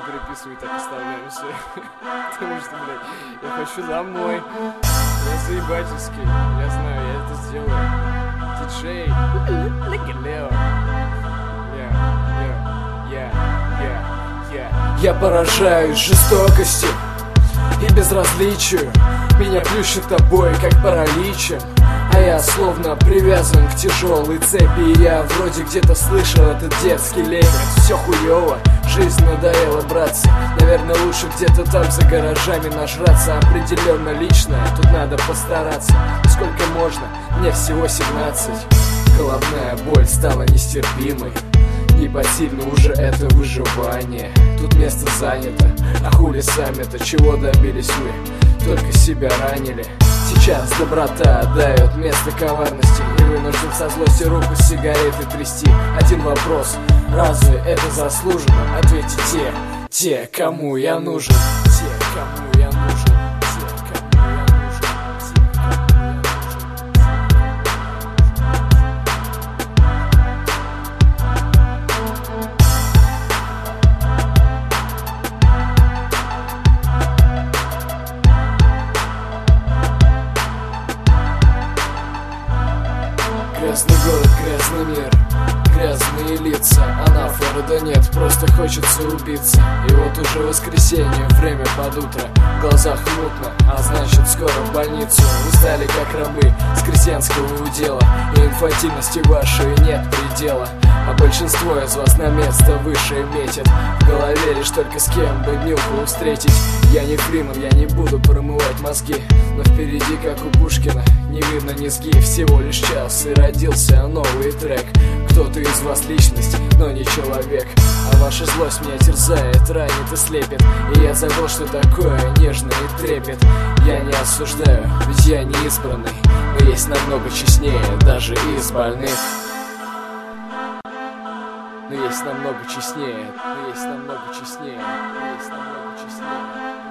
переписываю, так оставляю все. Потому что, блядь, я хочу домой. Я заебательский, я знаю, я это сделаю. Диджей, Лео. Я поражаюсь жестокостью и безразличию. Меня плющит тобой, как параличем. А я словно привязан к тяжелой цепи. И я вроде где-то слышал этот детский лепет. Все хуёво, жизнь надоела, братцы. Наверное, лучше где-то там за гаражами нажраться. Определенно личное, тут надо постараться. Сколько можно, мне всего 17. Головная боль стала нестерпимой. Непосильно уже это выживание. Тут место занято, а хули сами-то чего добились вы? Только себя ранили. Сейчас доброта дает место коварности. И вынужден со злости руку с сигаретой трясти. Один вопрос, разве это заслуженно? Ответьте те, кому я нужен. Те, кому я нужен. Грязный город, грязный мир, грязные лица. Анафоры да нет, просто хочется убиться. И вот уже воскресенье, время под утро. В глазах мутно, а значит скоро в больницу. Вы стали как рабы с крестьянского удела. И инфантильности вашей нет предела. А большинство из вас на место выше метит. В голове лишь только с кем бы днюху встретить. Я не Фриман, я не буду промывать мозги. Но впереди, как у Пушкина, не видно низги. Всего лишь час и родился новый трек. Кто-то из вас личность, но не человек. А ваша злость меня терзает, ранит и слепит. И я забыл, что такое нежный трепет. Я не осуждаю, ведь я не избранный. Но есть намного честнее даже из больных. Но есть намного честнее, но есть намного честнее, но есть намного честнее.